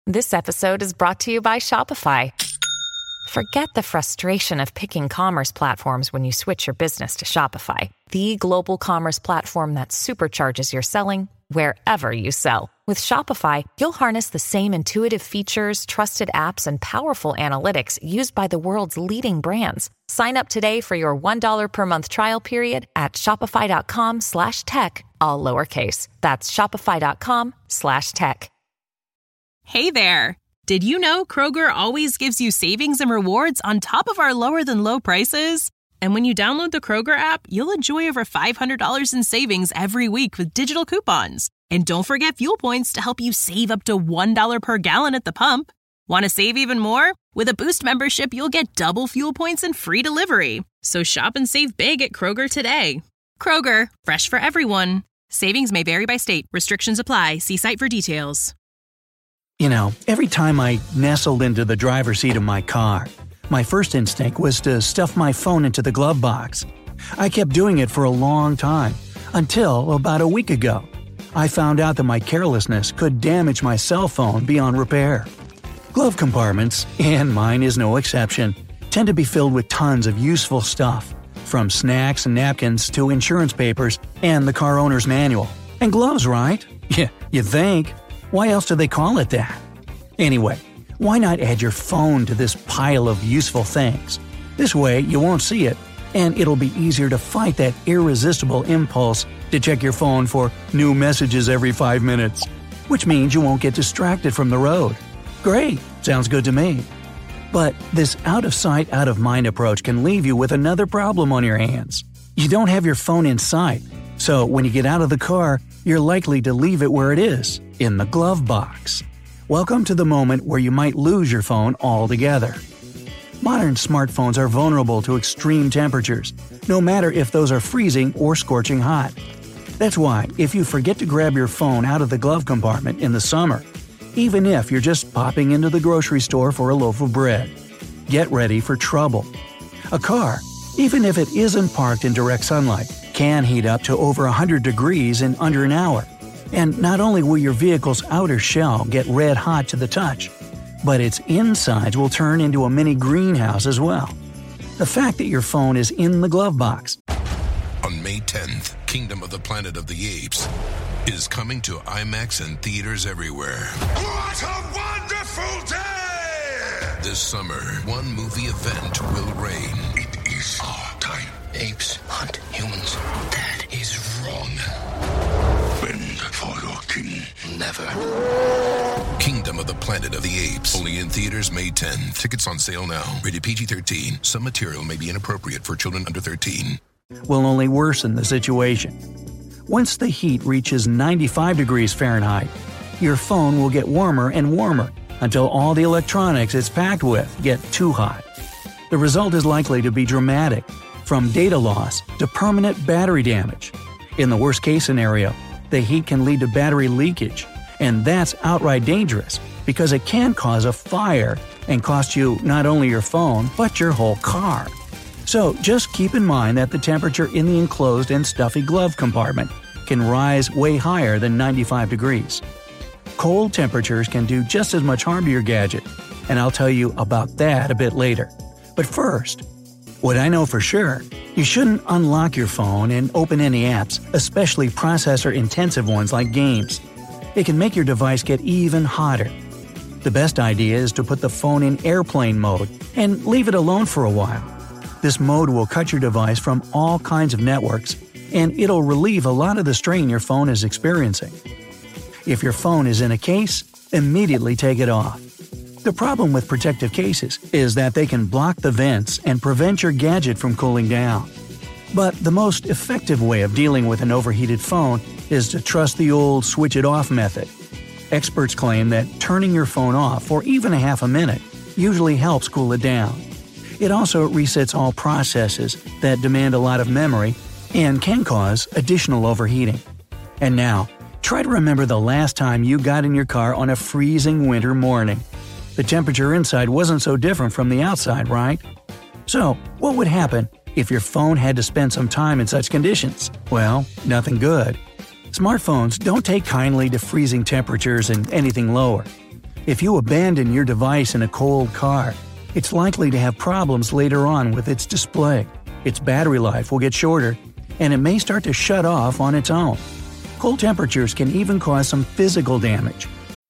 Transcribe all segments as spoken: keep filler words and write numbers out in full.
This episode is brought to you by Shopify. Forget the frustration of picking commerce platforms when you switch your business to Shopify, the global commerce platform that supercharges your selling wherever you sell. With Shopify, you'll harness the same intuitive features, trusted apps, and powerful analytics used by the world's leading brands. Sign up today for your one dollar per month trial period at shopify.com slash tech, all lowercase. That's shopify.com slash tech. Hey there! Did you know Kroger always gives you savings and rewards on top of our lower-than-low prices? And when you download the Kroger app, you'll enjoy over five hundred dollars in savings every week with digital coupons. And don't forget fuel points to help you save up to one dollar per gallon at the pump. Want to save even more? With a Boost membership, you'll get double fuel points and free delivery. So shop and save big at Kroger today. Kroger, fresh for everyone. Savings may vary by state. Restrictions apply. See site for details. You know, every time I nestled into the driver's seat of my car, my first instinct was to stuff my phone into the glove box. I kept doing it for a long time, until about a week ago. I found out that my carelessness could damage my cell phone beyond repair. Glove compartments, and mine is no exception, tend to be filled with tons of useful stuff, from snacks and napkins to insurance papers and the car owner's manual. And gloves, right? Yeah, you think. Why else do they call it that? Anyway, why not add your phone to this pile of useful things? This way, you won't see it, and it'll be easier to fight that irresistible impulse to check your phone for new messages every five minutes, which means you won't get distracted from the road. Great, sounds good to me. But this out-of-sight, out-of-mind approach can leave you with another problem on your hands. You don't have your phone in sight, so when you get out of the car, you're likely to leave it where it is, in the glove box. Welcome to the moment where you might lose your phone altogether. Modern smartphones are vulnerable to extreme temperatures, no matter if those are freezing or scorching hot. That's why, if you forget to grab your phone out of the glove compartment in the summer, even if you're just popping into the grocery store for a loaf of bread, get ready for trouble. A car, even if it isn't parked in direct sunlight, can heat up to over one hundred degrees in under an hour. And not only will your vehicle's outer shell get red hot to the touch, but its insides will turn into a mini greenhouse as well. The fact that your phone is in the glove box. On May tenth, Kingdom of the Planet of the Apes is coming to IMAX and theaters everywhere. What a wonderful day! This summer, one movie event will reign. It is our time. Apes hunt humans. That is wrong. Bend for your king. Never. Kingdom of the Planet of the Apes. Only in theaters May tenth. Tickets on sale now. Rated P G thirteen. Some material may be inappropriate for children under thirteen. Will only worsen the situation. Once the heat reaches ninety-five degrees Fahrenheit, your phone will get warmer and warmer until all the electronics it's packed with get too hot. The result is likely to be dramatic, from data loss to permanent battery damage. In the worst-case scenario, the heat can lead to battery leakage, and that's outright dangerous because it can cause a fire and cost you not only your phone but your whole car. So just keep in mind that the temperature in the enclosed and stuffy glove compartment can rise way higher than ninety-five degrees. Cold temperatures can do just as much harm to your gadget, and I'll tell you about that a bit later. But first, what I know for sure, you shouldn't unlock your phone and open any apps, especially processor-intensive ones like games. It can make your device get even hotter. The best idea is to put the phone in airplane mode and leave it alone for a while. This mode will cut your device from all kinds of networks, and it'll relieve a lot of the strain your phone is experiencing. If your phone is in a case, immediately take it off. The problem with protective cases is that they can block the vents and prevent your gadget from cooling down. But the most effective way of dealing with an overheated phone is to trust the old switch-it-off method. Experts claim that turning your phone off for even a half a minute usually helps cool it down. It also resets all processes that demand a lot of memory and can cause additional overheating. And now, try to remember the last time you got in your car on a freezing winter morning. The temperature inside wasn't so different from the outside, right? So, what would happen if your phone had to spend some time in such conditions? Well, nothing good. Smartphones don't take kindly to freezing temperatures and anything lower. If you abandon your device in a cold car, it's likely to have problems later on with its display. Its battery life will get shorter, and it may start to shut off on its own. Cold temperatures can even cause some physical damage.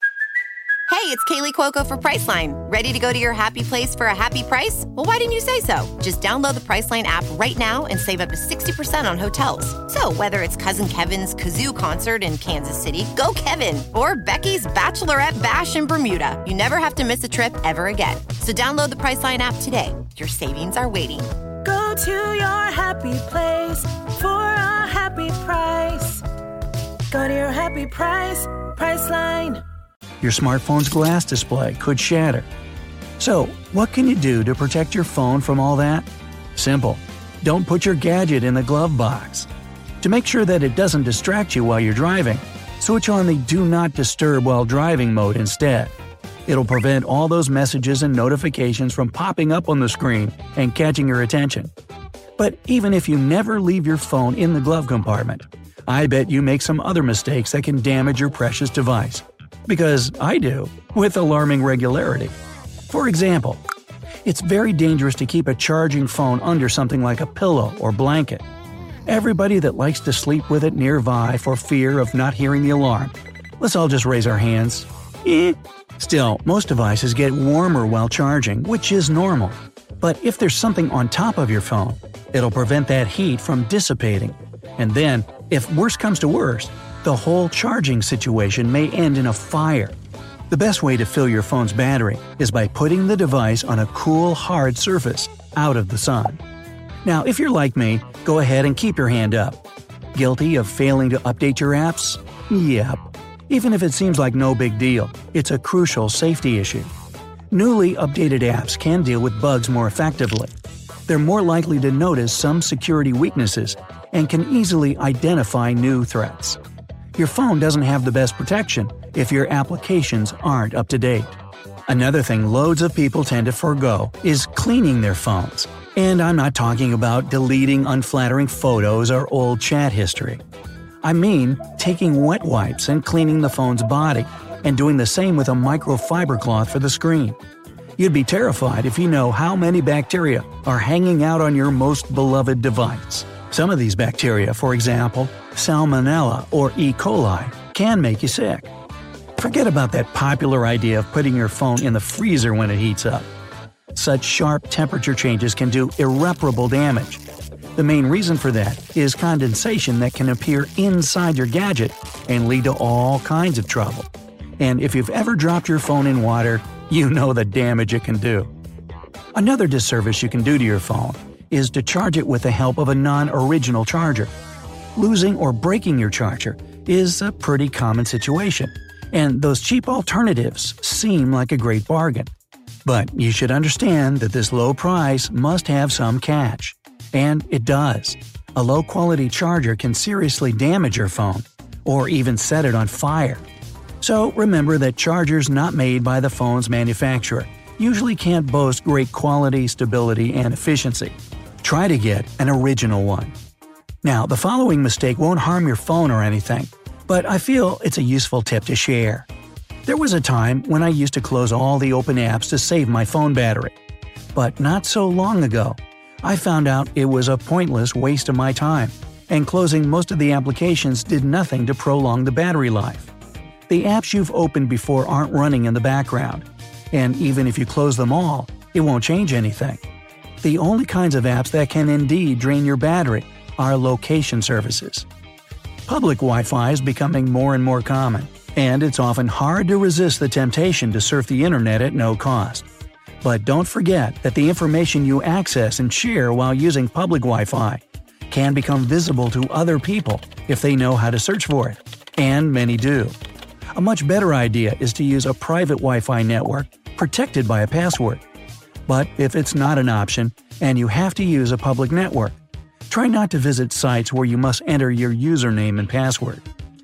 Hey, it's Kaylee Cuoco for Priceline. Ready to go to your happy place for a happy price? Well, why didn't you say so? Just download the Priceline app right now and save up to sixty percent on hotels. So whether it's Cousin Kevin's Kazoo Concert in Kansas City, go Kevin, or Becky's Bachelorette Bash in Bermuda, you never have to miss a trip ever again. So download the Priceline app today. Your savings are waiting. Go to your happy place for a happy price. Go to your happy price, Priceline. Your smartphone's glass display could shatter. So, what can you do to protect your phone from all that? Simple. Don't put your gadget in the glove box. To make sure that it doesn't distract you while you're driving, switch on the Do Not Disturb While Driving mode instead. It'll prevent all those messages and notifications from popping up on the screen and catching your attention. But even if you never leave your phone in the glove compartment, I bet you make some other mistakes that can damage your precious device. Because I do, with alarming regularity. For example, it's very dangerous to keep a charging phone under something like a pillow or blanket. Everybody that likes to sleep with it nearby for fear of not hearing the alarm. Let's all just raise our hands. Eh. Still, most devices get warmer while charging, which is normal. But if there's something on top of your phone, it'll prevent that heat from dissipating. And then, if worse comes to worse, the whole charging situation may end in a fire. The best way to fill your phone's battery is by putting the device on a cool, hard surface, out of the sun. Now, if you're like me, go ahead and keep your hand up. Guilty of failing to update your apps? Yep. Even if it seems like no big deal, it's a crucial safety issue. Newly updated apps can deal with bugs more effectively. They're more likely to notice some security weaknesses and can easily identify new threats. Your phone doesn't have the best protection if your applications aren't up to date. Another thing loads of people tend to forgo is cleaning their phones. And I'm not talking about deleting unflattering photos or old chat history. I mean taking wet wipes and cleaning the phone's body, and doing the same with a microfiber cloth for the screen. You'd be terrified if you know how many bacteria are hanging out on your most beloved device. Some of these bacteria, for example, Salmonella or E. coli, can make you sick. Forget about that popular idea of putting your phone in the freezer when it heats up. Such sharp temperature changes can do irreparable damage. The main reason for that is condensation that can appear inside your gadget and lead to all kinds of trouble. And if you've ever dropped your phone in water, you know the damage it can do. Another disservice you can do to your phone is to charge it with the help of a non-original charger. Losing or breaking your charger is a pretty common situation, and those cheap alternatives seem like a great bargain. But you should understand that this low price must have some catch. And it does. A low-quality charger can seriously damage your phone, or even set it on fire. So remember that chargers not made by the phone's manufacturer usually can't boast great quality, stability, and efficiency. Try to get an original one. Now, the following mistake won't harm your phone or anything, but I feel it's a useful tip to share. There was a time when I used to close all the open apps to save my phone battery. But not so long ago, I found out it was a pointless waste of my time, and closing most of the applications did nothing to prolong the battery life. The apps you've opened before aren't running in the background, and even if you close them all, it won't change anything. The only kinds of apps that can indeed drain your battery are location services. Public Wi-Fi is becoming more and more common, and it's often hard to resist the temptation to surf the internet at no cost. But don't forget that the information you access and share while using public Wi-Fi can become visible to other people if they know how to search for it, and many do. A much better idea is to use a private Wi-Fi network protected by a password. But if it's not an option, and you have to use a public network, try not to visit sites where you must enter your username and password.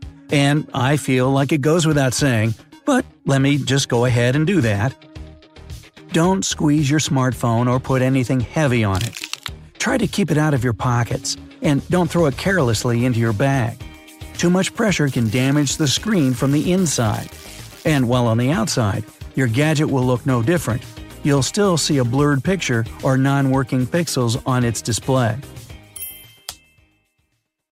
And I feel like it goes without saying, but let me just go ahead and do that. Don't squeeze your smartphone or put anything heavy on it. Try to keep it out of your pockets, and don't throw it carelessly into your bag. Too much pressure can damage the screen from the inside. And while on the outside, your gadget will look no different. You'll still see a blurred picture or non-working pixels on its display.